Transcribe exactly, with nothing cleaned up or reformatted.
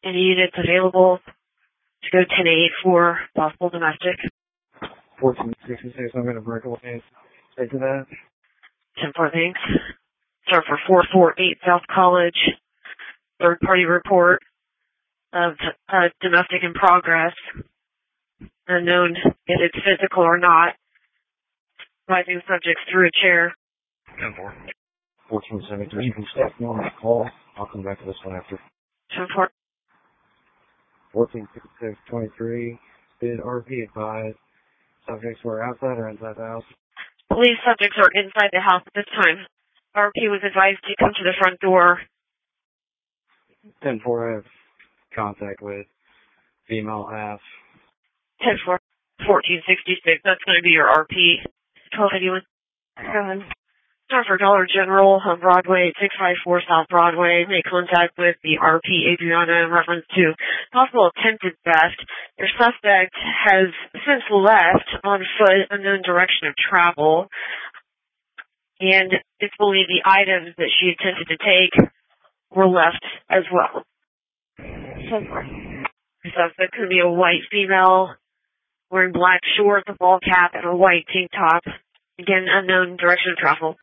Any units available to go ten eight for possible domestic? fourteen sixty-six, I'm going to break away. Take to that. ten four, thanks. Start for four four eight South College. Third party report of uh, domestic in progress. Unknown if it's physical or not. Rising subjects through a chair. ten four. fourteen seventy-three, you can stop me on that call. I'll come back to this one after. ten four. fourteen sixty-six twenty-three, did R P advise subjects were outside or inside the house? Police subjects are inside the house at this time. R P was advised to come to the front door. ten four, I have contact with female half. ten four. fourteen sixty-six, that's going to be your R P. twelve eighty-one. Go ahead. Start for Dollar General on Broadway, six five four South Broadway. Make contact with the R P Adriana in reference to possible attempted theft. Your suspect has since left on foot, unknown direction of travel. And it's believed the items that she attempted to take were left as well. The suspect could be a white female wearing black shorts, a ball cap, and a white tank top. Again, unknown direction of travel.